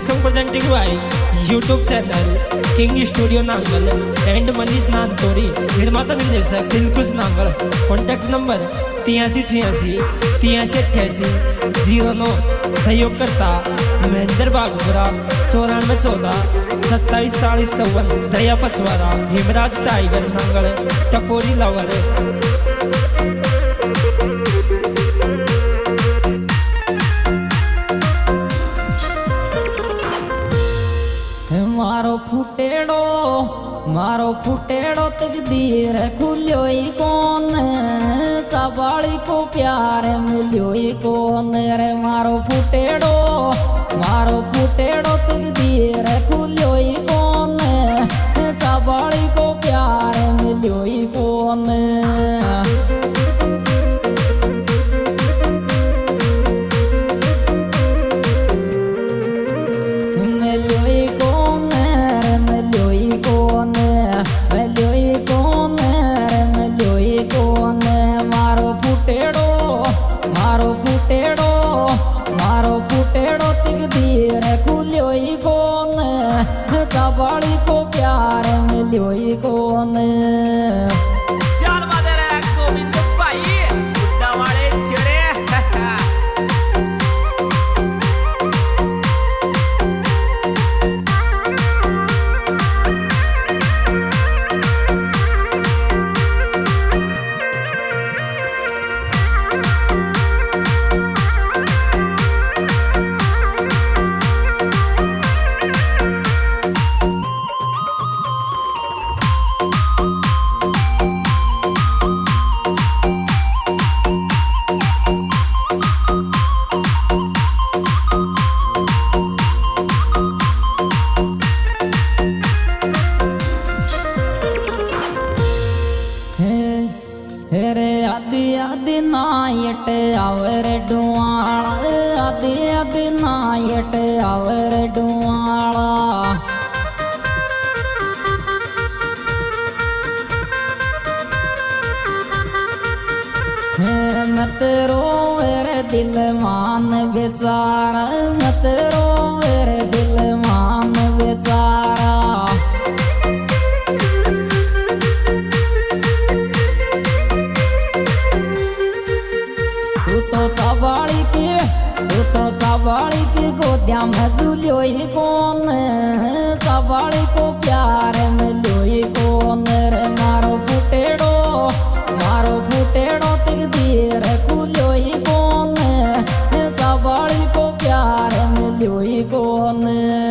song presenting by YouTube channel King Studio Nangal and Manish Nantori. निर्माता निर्देशक Dilkhush Nangal. Contact number 8386 सहयोगकर्ता Mahendra Bagpura 9414 Daya Pachwara Himraj tiger Nangal Tapori lover. मारो फुटेड़ो तकदीर खुल्यो ही कौन चाबाली को प्यार मिलियो ही कौन रे. मारो फुटेड़ो तकदीर खुल्यो ही कौन चाबाली को प्यार मिलियो ही कौन. मारो फुटेड़ो तकदीर खुल्यो ही कौन चाबाली को प्यार मिलियो ही कौन. चाल बादे रे गोविंद भाई बुड्ढा वाले छड़े. आदि नायट आवर डुआला आदि नायट आवर डुआला. मत रोवे दिल मान बेचारा मत रोवे दिल मान बेचारा. तू तो चाबाली की गोदिया में झूलियो ही कौन चाबाली को प्यार मिलियो ही कौन रे. मारो फुटेड़ो तकदीर खुलियो ही कौन चाबाली को प्यार मिलियो ही कौन.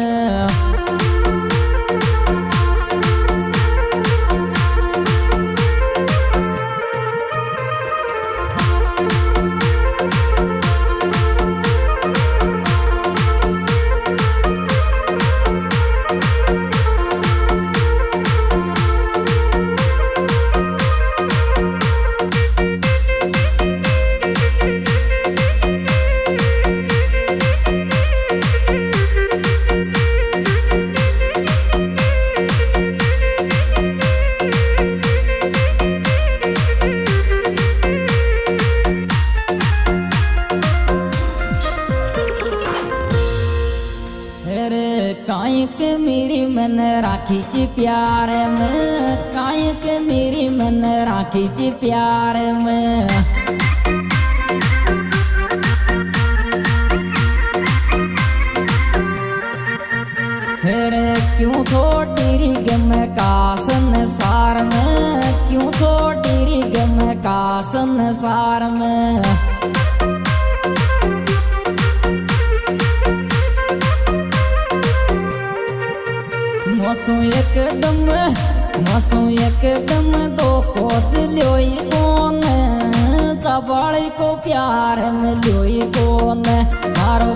कायक मेरी मन राखी ची प्यार में कायक मेरी मन राखी ची प्यार में. क्यों छोड़ी री गम का संसार में क्यों छोड़ी री गम का संसार में. मसू एकदम दो कोच लियो ही कौन चाबाली को प्यार मिलियो ही कौन. मारो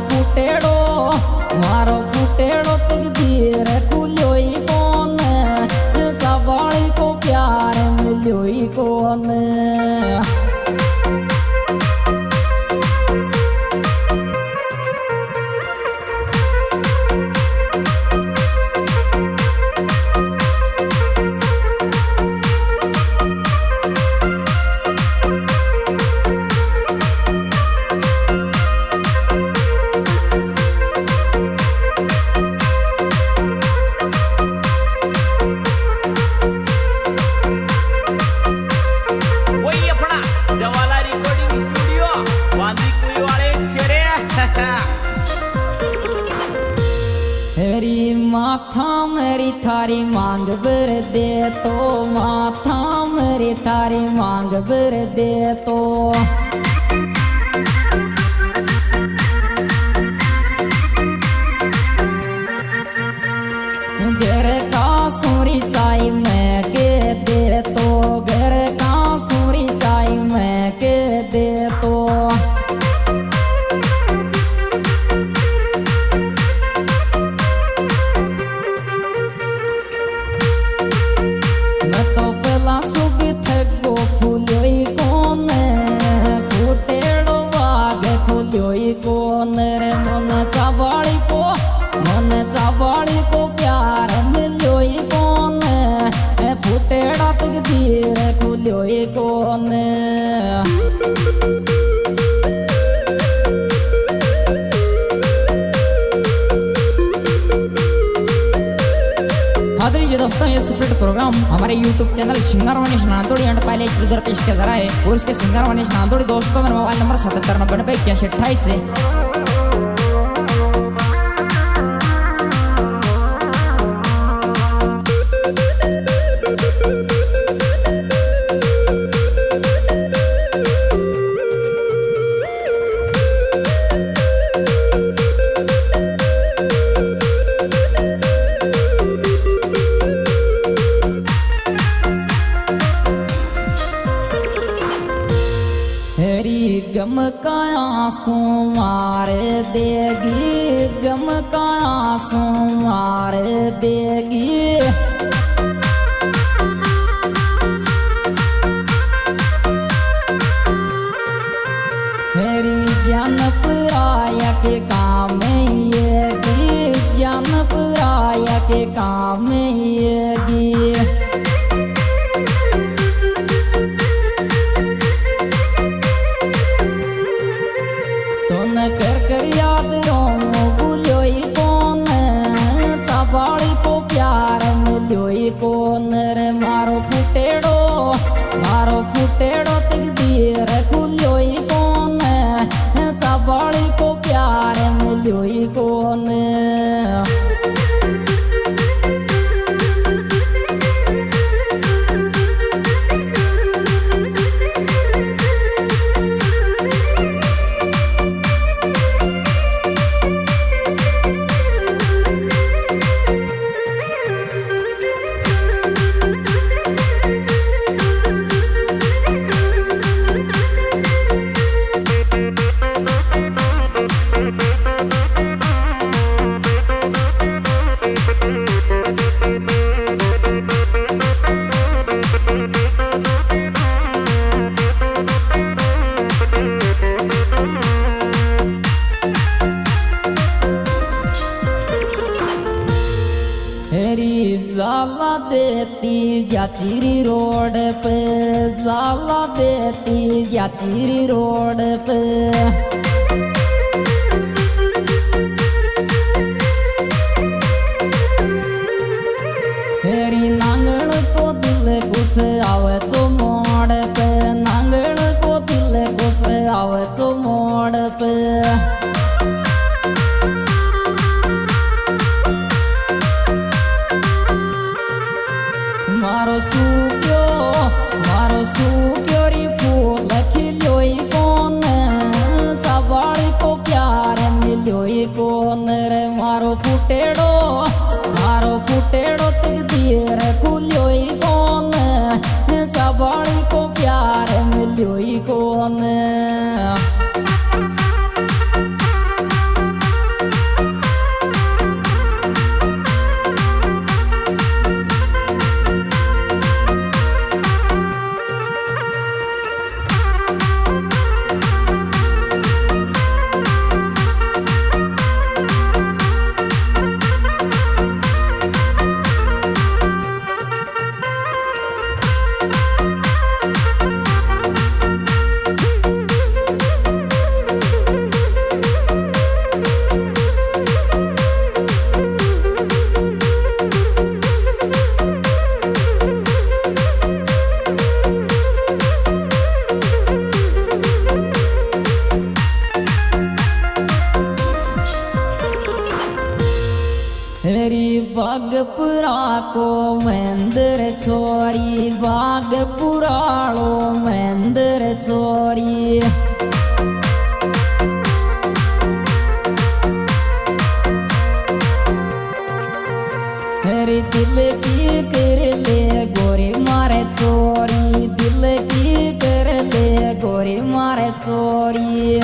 फुटेड़ो तकदीर खुलियो ही कौन चाबाली को प्यार मिलियो ही कौन. हेरी माथा मेरी थारी मांग भर दे तो, माथा मेरी थारी मांग भर दे तो। घर का सूरी चाय मैं के दे तो, घर का सूरी चाय मैं के दे तो। मैं तो पहला सुबह थक गो फूलोई कौन, फूटेड़ो बाग खुलोई कौन रे। मन चावाड़ी को प्यार मिलोई कौन, फूटेड़ा तक धीर खुलोई कौन। जी दोस्तों, ये सुपरहिट प्रोग्राम हमारे YouTube channel singer Vanish Nandodi and पहले उधर पेश किया जा रहा है। और इसके सिंगर वनीश नांदोड़ी दोस्तों, मेरा मोबाइल नंबर 7790 है। गम का आंसू मार देगी, गम का आंसू मार देगी। मेरी जान पराया के काम येगी, जान पराया के काम येगी। कर कर याद रोऊं भूलोई कौन, चावाड़ी को प्यार मिलोई कौन रे। मारो फुटेड़ो तक दीर खुलोई कौन, चावाड़ी को प्यार मिलोई कौन। जाला देती जाचिरी रोड पे, जाला देती जाचिरी रोड पे। हेरी नांगण को दिल घुस आवे चो मोड़ पे, नांगण को दिल घुस आवे चो मोड़ पे। मारो सूक्यो री फूल खिलोई कौन, चावाड़ी को प्यार मिलोई कौन रे। मारो फुटेड़ो तक दीर खुलोई कौन, चावाड़ी को प्यार मिलोई कौन। हेरी बागपुरा को महेंद्र छोरी बागपुरालो महेंद्र छोरी दिल की कर ले गोरी मारे चोरी दिल की कर ले गोरी मारे चोरी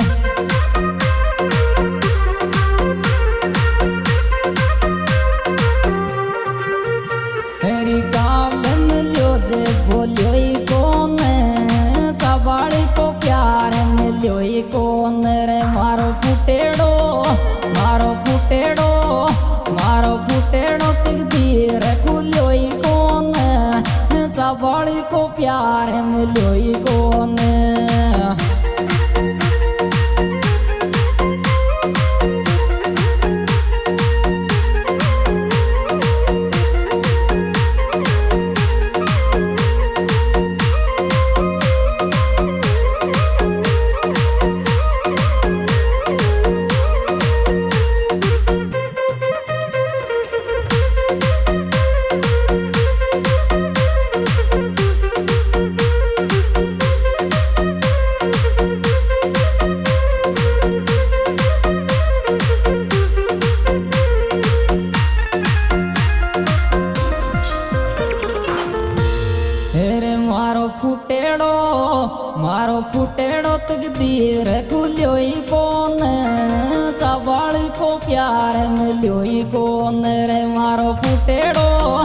हरी गाल मिलो जे बोलियो कौन चबाड़ी को प्यार मिलो कौन रे मारो फुटेड़ो मारो फुटेड़ो मारो फुटेड़ो तिक धीर खुलोई कौन चबाड़ी को प्यार मिलोई कौन मारो फुटेड़ो तकदीर खुल्योई कौन चबाड़ी को प्यार मिलोई कौन रे मारो फुटेड़ो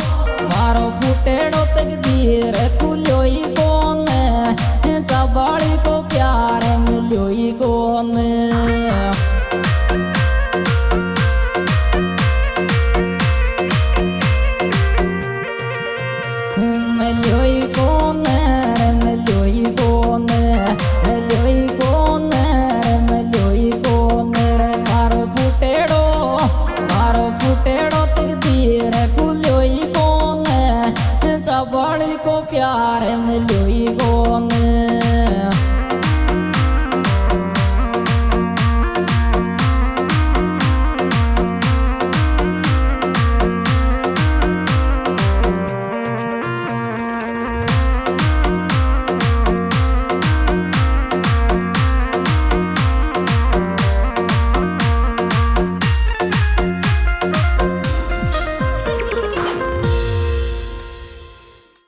तकदीर खुल्योई कौन चबाड़ी को प्यार मिलोई कौन मिलोई कौन मिलोई कौन मिलोई कौन मिलोई कौन रे मारो फुटेड़ो तकदीर खुलोई कौन चबाड़ी को प्यार मिलोई कौन